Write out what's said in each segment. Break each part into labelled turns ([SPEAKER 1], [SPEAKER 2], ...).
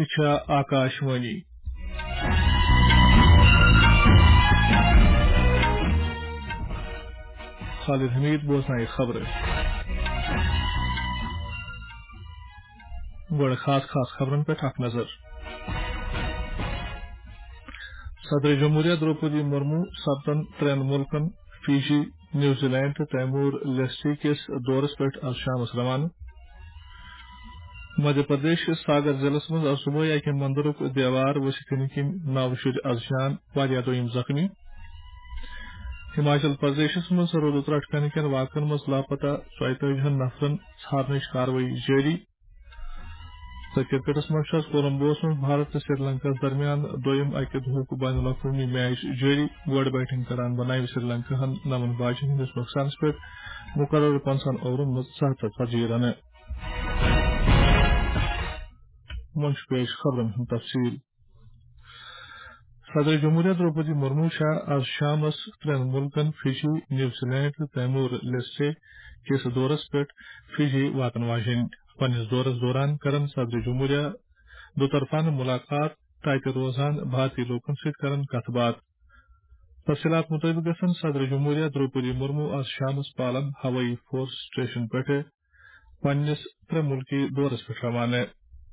[SPEAKER 1] یہ آکاشوانی خالد حمید بوزنائے خبر گوڑ خاص خبرن پہ اخ نظر صدر جمہوریہ دروپدی مرمو سپدن ترین ملکن فیجی نیوزی لینڈ تو تیمور لیسٹی کس دورس پہ آز شام روانہ مدھیہ پردیش ساگر ضلع مز آز صبح اکہ مندرک دیوار ورستنہ کن 9 شر از جان واریاہ دویم زخمی ہماچل پردیش مز رود ترٹ پینہ کن واقعن مز لاپتہ 42 نفرن ژھارنچ کاروٲیی جاری تو کرکٹس مز کولمبوس مز بھارت سری لنکا درمیان دویم اکہ دہک بین الاقوامی میچ جاری گوڑ بیٹنگ کران بنائی سری لنکا 9 باجن ہندس نقصانس پہ مقرر 50 اوورن مز 77 رن منچ پیش خبرن ہند تفصیل صدر جمہوریہ دروپدی مرمو آز شامس ترین ملکن فجی نیوزی لینڈ تو تیمور لیسٹے کس دورس پہ فجی واتن واجن پنس دورس دوران کرن صدر جمہوریہ دوطرفانہ ملاقات تاتہ روزان بھارتی لوکن ست کرن کت بات تفصیلات مطابق گژھن صدر جمہوریہ دروپدی مرمو آز شامس پالم ہوائی فورس سٹیشن پہ پنس 3 ملکی دورس پہ روانہ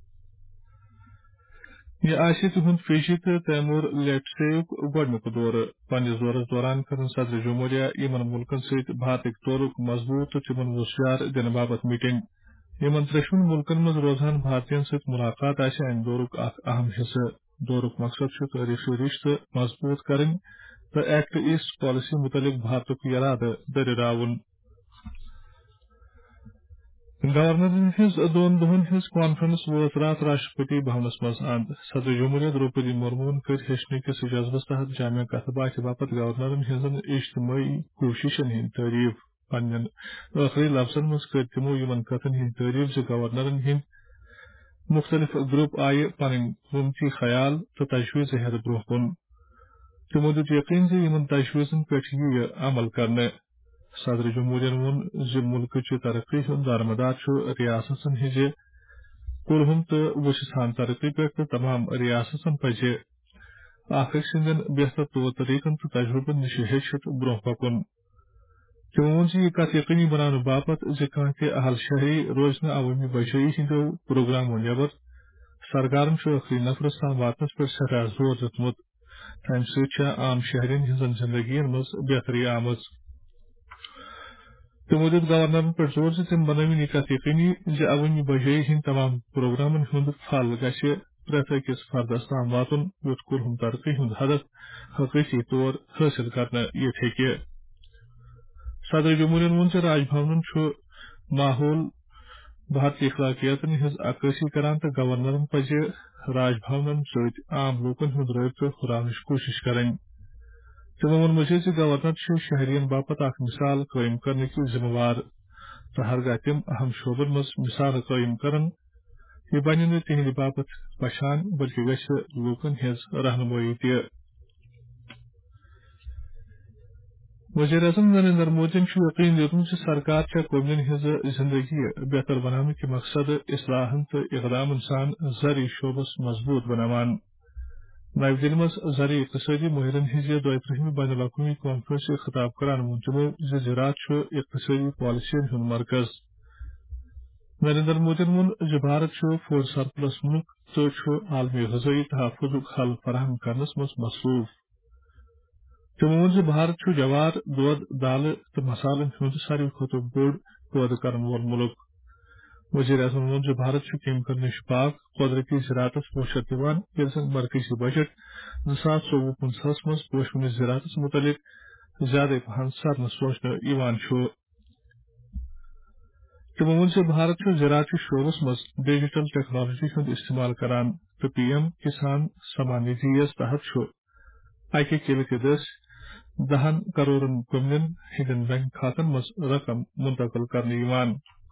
[SPEAKER 1] یہ تہد فجی تو تیمور لیسٹے گوڈنک دور پنس دورس دوران کرن صدر جمہوریہ یمن ملکن ست بھارتک تعلق مضبوط تو تمن وسعت دن باپت میٹنگ یمن ترشون ملکن مز روزان بھارتین ست ملاقات امہ دورک اخ اہم حصہ دورک مقصد تاریخی رشتہ مضبوط کرن تو ایکٹ ایسٹ پالیسی متعلق بھارتک ارادہ دریراون گورنرن ہز 2 دہن ہز کانفرنس ووت رات راشٹرپتی بھونس مز اند صدر جمہوریہ دروپدی مرمون کر ہیچن کس جذبس تحت جامع کت باتھ باپت گورنرن ہزن اجتماعی کوششن ہند تعریف پنن آخری لفظن مز کر تمو یمن کتن ہند تعریف ز گورنرن ہند مختلف گروپ آئے پن قیمتی خیال تو تجویز ہیت برہ کن تمو دت یقین ز یمن تجویزن پہ عمل کرنے صدر جمہوریہ وون ز ملک ترقی ہند دارمدار ریاستن ہز کلہم تو وسان ترقی پہ تمام ریاستن پز اخ سندین بہتر طور طریقن تو تجربن نش ہیچت برہ پکن تمو وون یہ کت یقینی بنانے باپت کھانا تہ اہل شہری روز عوامی بشائی ہندو پروگرامو نیبر سرکارن ٲخری نفرس تام واتنس پہ سٹھاہ زور دتمت تمہ ست عام شہرین ہزن زندگی مز بہتری آمت تمو دت گورنرن پہ زور تم بنوین یہ کت یقینی ز عوامی بجائی ہند تمام پروگرامن ہند پھل گھس پریت اکس فردس تام واتن یوت کلہم ترقی ہند ہدف حقیقی طور حاصل کرنا یت ہیکہ صدر جمہوریہ وون راج بھون ماحول بھارتی اخلاقیاتن ہز عکاسی کران تو گورنرن پز راج بھون ست عام لوکن ہند رابطہ ہرانچ کوشش کریں تمو وون مزید گورنر شہرین باپت اخ مثال قائم کرنے کی ذمہ وار تو ہرگاہ تم اہم شعبن مز مثال قائم کرن یہ بنہ نا تہند باپت پشان بلکہ گھس لوکن ہز رہنمائی تہ وزیر اعظم نریندر مودی یقین دیتمت سرکار قومین ہز زندگی بہتر بنانے کے مقصد اصلاحن تو اقدام سان زرعی شعبس مضبوط بناوان نئی دہلی مز زرعی اقتصادی ماہرین ہز 32 بین الاقوامی کانفرنس سے خطاب کران وون تمو زراعت اقتصادی پالیسین ہند مرکز نریندر مودی وون بھارت فوڈ سرپلس ملک تو عالمی غذائی تحفظ حل فراہم کرنس مز مصروف تمو وون بھارت جوار دود دالہ تو مسالن ہند ساروی کھت بوڑ پید کرن وول ملک وزیر اعظم وون بھارت کیمیکل نش پاک قدرتی زراعت پوشت دان یل زن مرکزی بجٹ 2024-25 مز پوشون زراعت متعلق زیادہ پہن سرن سوچنے تمو وون بھارت زراعتی شعبس مز ڈیجیٹل ٹیکنالوجی ہند استعمال کران تو پی ایم کسان سمان ندھی یس تحت اکہ کلک دس 10 کروڑ کمین ہندین بینک کھاتن مز رقم منتقل کرنے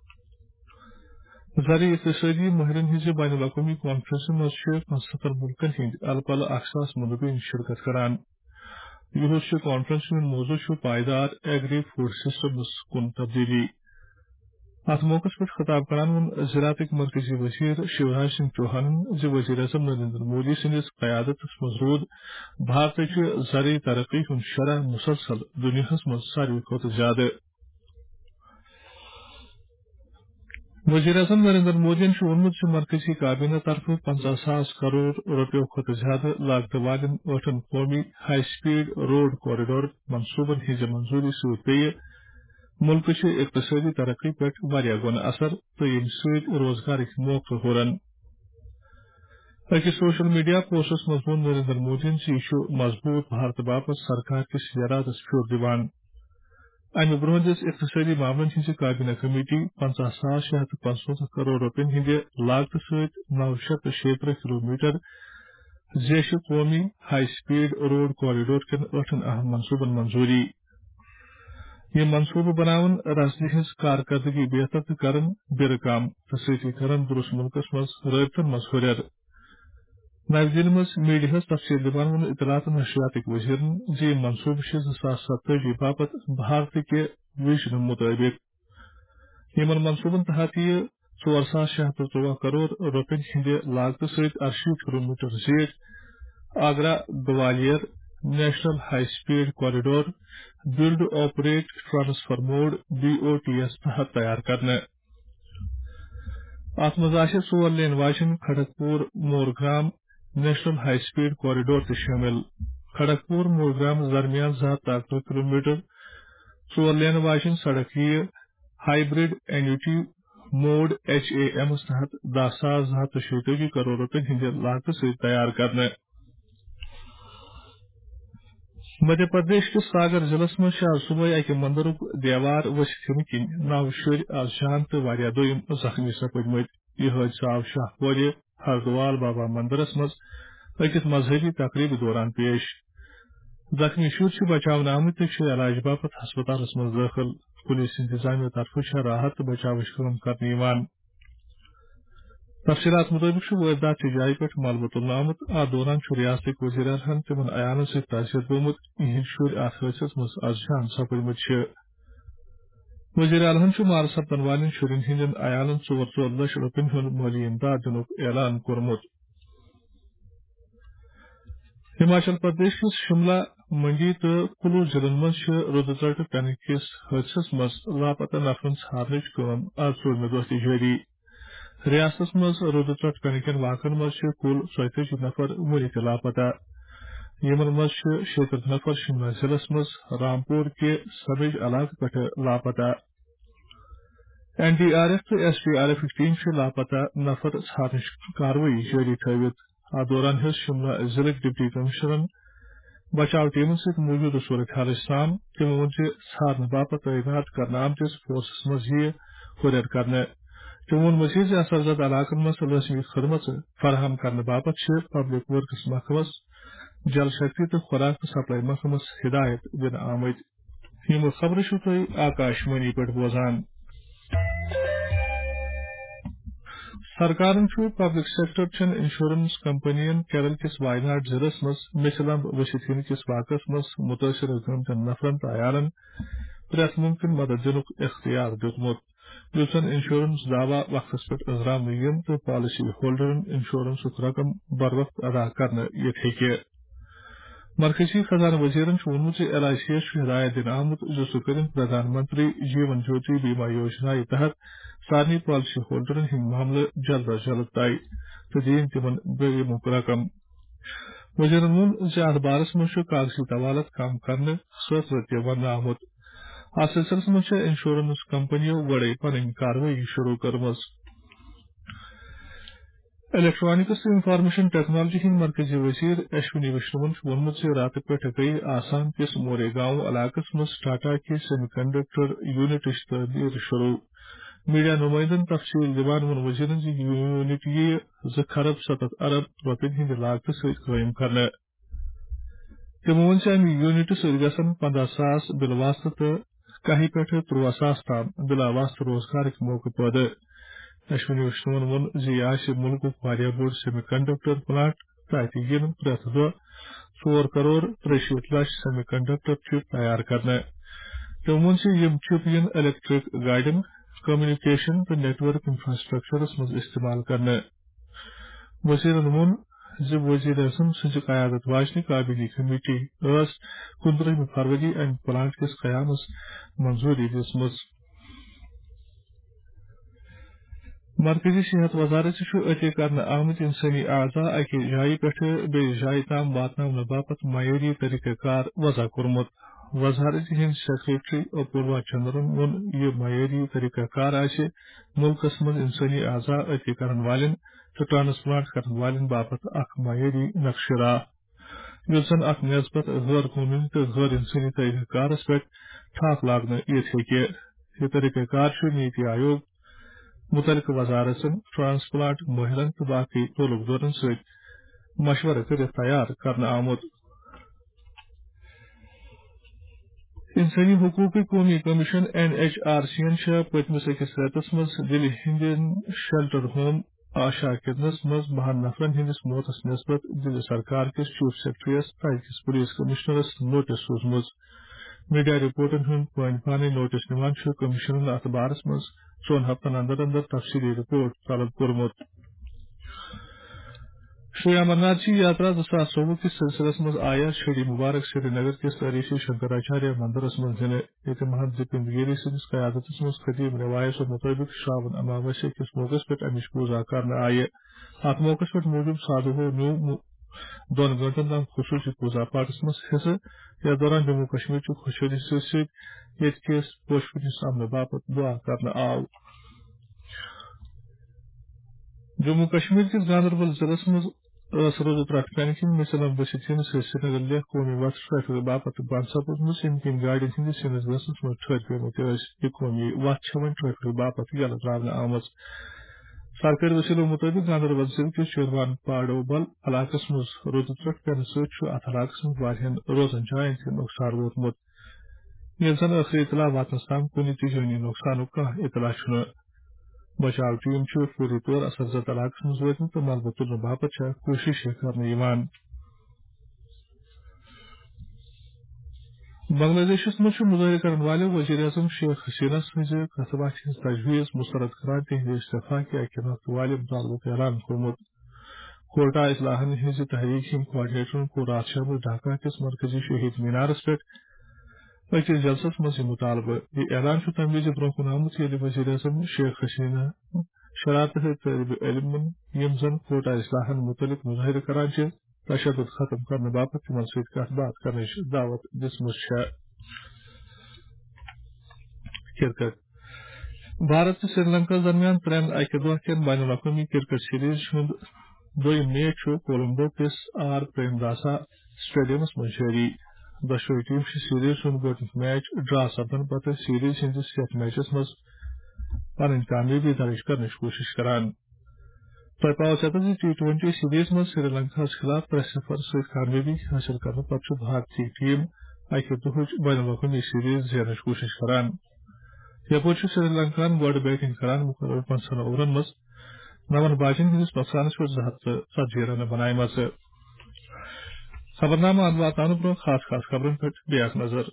[SPEAKER 1] زرعی اقتصادی ماہرین ہز بین الاقوامی کانفرنس مز 75 ملکن ہند الہ پلہ 100 مندوبین شرکت کران یہ کانفرنس ہند موضوع پائیدار ایگری فوڈ سسٹمس کن تبدیلی ات موقع پہ خطاب کران وون زراعت مرکزی وزیر شیوراج سنگھ چوہان وزیر اعظم نریندر مودی سندس قیادت مز رود بھارت زرعی ترقی ہند شرح مسلسل دنیا مز ساروی کھت زیادہ. وزیر اعظم نریندر مودی وونمت مرکزی کابینہ طرف 50,000 کروڑ روپیو کھت زیادہ لاگت والن 8 قومی ہائی سپیڈ روڈ کوریڈور منصوبن ہز منظوری ست پی ملک اقتصادی ترقی پہ گن اثر تو یم ست روزگار موقع ہورن. اکس سوشل میڈیا پوسٹس مز وون نریندر مودی یہ مضبوط بھارت باپت سرکار کس ارادس پھر دیوان. امہ برہ دس اقتصادی معاملن ہز کابینہ کمیٹی 50,675 کروڑ روپین ہند لاگت ست 936 کلومیٹر زیش قومی ہائی سپیڈ روڈ کوریڈور کن 8 اہم منصوبن منظوری. یہ منصوبہ بناون رسدی ہز کارکردگی بہتر تو کرن بر کم تو سی کرن درست ملکس مز رابطن مز ہرر. نئی دہلی مز میڈیا تفصیل دبان ون اطلاعات نشریات وزیر یہ منصوبہ 2027 باپت بھارت کے ویژن مطابق. یمن منصوبن تحت یہ 4,614 کروڑ روپین ہند لاگت ست 68 کلومیٹر زیٹ Agra Gwalior national high speed corridor build operate transfer mode BOTS تحت تیار کرنے. ات مز 4 لین واجن Kharagpur Moregram national high speed corridor تہ شامل. کھڑگپور مورگرام درمیان 213 کلومیٹر 4 لین واجن سڑک یہ ہائیبرڈ اینوٹی موڈ HAM تحت 10,236 کروڑ روپین ہند لاگت ست تیار کرنے. مدھیہ پردیش کس ساگر ضلع من آج صبح اکہ مندرک دیوار ؤستھ کن 9 شر آز جان تو دم زخمی سپدمت. یہ حادثہ آو شاہ پور ہردوال بابا مندرس مز اکس مذہبی تقریب دوران پیش. زخمی شر بچاؤ آمت تو علاج باپت ہسپتالس مز داخل. پولیس انتظامیہ طرف راحت تو بچاؤ کام کرنے. تفصیلات مطابق واردات جائے پہ ملبہ تلنے آمت. ات دوران ریاست وزیر اعظم تمن عیالن ست تعزیت گومت. یہند شر ات حادثس مز از جان سپدمت. وزیر اعظم مارٕ سپدن والن شرین ہند عیالن 4 لچھ روپین ہند مالی امداد دنک اعلان کورمت. ہماچل پردیش کس شملہ منڈی تو کلو ضلع مز رود ژٹ پینہ کس حادثس مز لاپتہ نفرن ژھارنچ کام آز 4 دہ تہ جاری. ریاست مز رود ژٹ پینہ کن واقعن مز کل 34 نفر ونہ تہ لاپتہ. یمن مز 36 نفر شملہ ضلع مز رامپور کے سبج علاقہ پہ لاپتہ. NDRF تو SDRF ٹیم لاپتہ نفر ژھارنچ کاروٲیی جاری تھوت. ات دوران ہز شملہ ضلع ڈپٹی کمشنرن بچاؤ ٹیمن ست موجودہ صورتحال سان تمو وون ژھارنے باپت تعینات کرنے آمتس فورسس مز یہ ہرر کرنے. تمو وون مزید اثر زد علاقن مز لازمی خدمت فراہم کرنے باپت پبلک ورکس محکمس جل شکتی تو خوراک تو سپلائی محکمس ہدایت دن آمت. یم خبر تھی آکاشوانی پہ بوزان. سرکارن پبلک سیکٹر چین انشورنس کمپنین کیرل کس وائناڈ ضلع مز میچلمب ؤستھ کس واقعس مز متاثر گمتن نفرن تو عیالن پریت ممکن مدد دنک اختیار دیتمت. یوتن انشورنس دعوی وقت پہ ازرام یم تو پالسی ہولڈرن انشورنس رقم بر وقت ادا کرنے یہ. مرکزی خزانہ وزیرن وونمت LIC یس ہدایت دن آمت سہ کرن پردھان منتری جیون جیوتی بیمہ یوجنا تحت سارے پالسی ہولڈرن ہند معاملہ جلد از جلد طے تو دین تمن بیمک رقم. وزیرن وون ات بارس مز کاغذی طوالت کم کرنے خاطر تہ ون آمت. ات سلسلس مز انشورنس کمپنیوں گوڑے پنن کاروٲیی شروع کرم. الیکٹرانکس تو انفارمیشن ٹیکنالوجی ہند مرکزی وزیر اشونی ویشنون وونمت رات پہ گئی آسام کس مورے گاؤں علاقہ مز ٹاٹا کے سیمی کنڈکٹر یونٹ تعمیر شروع. میڈیا نمائندن تفصیل دان وون وزیر یونٹ یہ 2.7 ارب روپین ہند لاگت ست قائم کرنے. تمو وون امہ یونٹ ست گھن 15,000 بلواسطہ تو کہہ پہ 13,000 تام بلاواسطہ روزگار موقع پیدہ. اشونی ویشنون وون یہ ملک بوڑ سیمی کنڈکٹر پلانٹ تت ین پریت دہ 4 کروڑ 63 لچھ سیمی کنڈکٹر چپ تیار کرنے. تم وون یم چپ ین الیکٹرک گاڑین کمیونیکیشن تو نیٹ ورک انفراسٹرکچرس مز استعمال کرنے وزیرن وون وزیر اعظم سز قیادت واجنہ کابینی کمیٹی 15 فروری امہ پلانٹ کس قیامس منظوری دِژمٕژ مرکزی صحت وزارت عطے کرنے آمت انسانی اعضاء اکہ جائیں پہ بیس جائیں تام واتن باپت معیاری طریقہ کار وضع کورمت وزارت ہند سیکریٹری اپوروا چندرن وون یہ معیاری طریقہ کار ملکس مز انسانی اعضاء عطے کرن والن تو ٹرانسپلانٹ کرن والن باپت اخ معیاری نقش راہ یس زن اخ نسبت غیر قانونی تو غیر انسانی طریقہ کارس پہ ٹھاک لاگنے یہ طریقہ کار نیتی آیوگ متعلقہ وزارتن ٹرانسپلانٹ ماہرن تو باقی تعلق دارن ست مشورہ کرت تیار کرنا آمت انسانی حقوق قومی کمیشن NHRC پتمس اکس ریتس مز دلی ہندین شیلٹر ہوم آشا کتنس مز 12 نفرن ہندس موتس نسبت دلی سرکار کس چیف سیکرٹریس تکس پولیس کمشنرس نوٹس سوزمز میڈیا رپورٹن ہند پانی پانی نوٹس نوان کمشنرن ات بارس مز 4 ہفتن اندر اندر تفصیلی رپورٹ طلب کورمت شری امرناتھ جی یاترا 2024 کس سلسلس مز آیا شری مبارک سری نگر کس ریشی شنکراچاریہ مندرس مز دن یہ مہنت دپن گیری سندس قیادتس مز قدیم روایت مطابق شراون اماوسیہ کس موقع پہ امچ پوزا کرنے آئے ات موقع پہ موجود سادھو نیو 2 گھنٹن تام خصوصی پوزا پاٹس مز حصہ یتھ دوران جموں کشمیر چہ خوشحالی ست کس پوشپنس امن باپت دعا کرنے آو جموں کشمیر کس گاندربل ضلع مز روز ترٹ پینہ کن مثلاً بسن سری نگر لہ قومی وتھ ٹریفک باپت بند سپدمس یم کن گاڑین ہندس سنس گھنس مز ٹھہر پیمت یہ قومی وتھ ون ٹریفک باپت یلہ تراونہ آمت سرکاری وسیلوں مطابق گاندربل ضلع کس شیروان پاڈوبل علاقس مز رود ترٹ پینہ ست ات علاقس مز واریاہن روزن جائن تہ نقصان ووتمت یل زن ٲخری اطلاع واتنس تام کُنہِ تہِ جٲنی نقصانُک کانٛہہ اطلاع چھُنہٕ بچاو ٹیم فوری طور اثرزد علاقس مز وٲتمٕتۍ تہٕ ملبہٕ تُلنہٕ باپت چھےٚ کوٗشش کرنہٕ یِوان بنگلہ دیشس مز مظاہرہ کرن والو وزیر اعظم شیخ حسینہ سز کتبہ ہز تجویز مسترد کران تہند استعفا کہ اکہ وقت والے مطالبہ اعلان کورمت کوٹا اصلاحن ہز تحریک ہند کوآرڈینیٹرن کور رات شام ڈھاکہ کس مرکزی شہید مینارس پہ أکس جلسس مز مطالبہ یہ اعلان تمہ وز برہ کن آمت یل وزیر اعظم شیخ حسینہ شرارت طالب علمن یم زن کوٹا اصلاحن متعلق مظاہرہ کران تشدد ختم کرنے باپت تمن ست کت بات کرنے دعوت دژمٕژ چھےٚ کرکٹ بھارت تو سری لنکا درمیان 3 اکہ دۄہ کٮ۪ن بین الاقوامی کرکٹ سیریز ہند دویم میچ کولمبو کس آر پریمداسا سٹیڈیمس مز جاری دۄشوے ٹیم سیریز ہند گۄڈنیُک میچ ڈرا سپدن پتہٕ سیریز ہندس یتھ میچس مز پنٕنۍ کامیٲبی درج کرنٕچ کوشش کران تۄہہِ پاوو ژےٚ زِ T20 سیریز مز سری لنکاہس خلاف 3-0 سۭتۍ کامیٲبی حٲصل کرنہٕ پتہٕ چھُ بھارتی ٹیم اکہ دۄہٕچ بین الاقوامی سیریز زیننٕچ کوشش کران یپٲرۍ چھُ سری لنکاہن گۄڈٕ بیٹنگ کران مقرر 50 اوورن مز 9 باجن ہندس نۄقصانس پٮ۪ٹھ 240 رنہٕ بناومژٕ خبرنامہ واتناونہٕ برٛونٛہہ خاص خبرن پٮ۪ٹھ بیاکھ نظر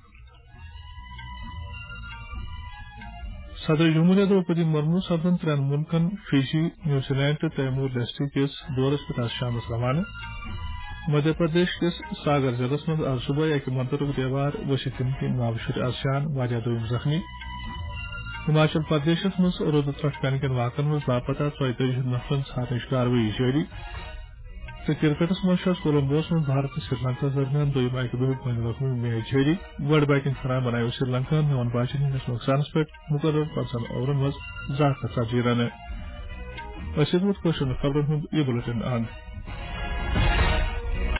[SPEAKER 1] صدر جمہوریہ درپدی مرمو سپدن 3 ملکن فجی نیوزی لینڈ تو تیمور لیسٹی کس دورس پہ شام روانہ مدھیہ پردیش کس ساگر ضلع مز آج صبح اکہ منترک دیوار ؤسِتھ کن 9 شُرۍ از جان واریاہ دوٚیِم زخمی ہماچل پردیشس مز رود ترٹ پینہ کٮ۪ن واقعن مز لاپتہ 34 نفرن ژھارنٕچ کاروٲیی جٲری تو کرکٹس مز کولمبوس مز بھارت تو سری لنکا درمیان دوٚیِم اکہ دۄہُک بین الاقوامی میچ جاری گۄڈٕ بیٹنگ کران بناو سری لنکا 9 باجن ہندس نۄقصانس پٮ۪ٹھ مقرر 50 اوورن مز 240 رنہٕ خبرن ہُنٛد یہ بُلٹن اند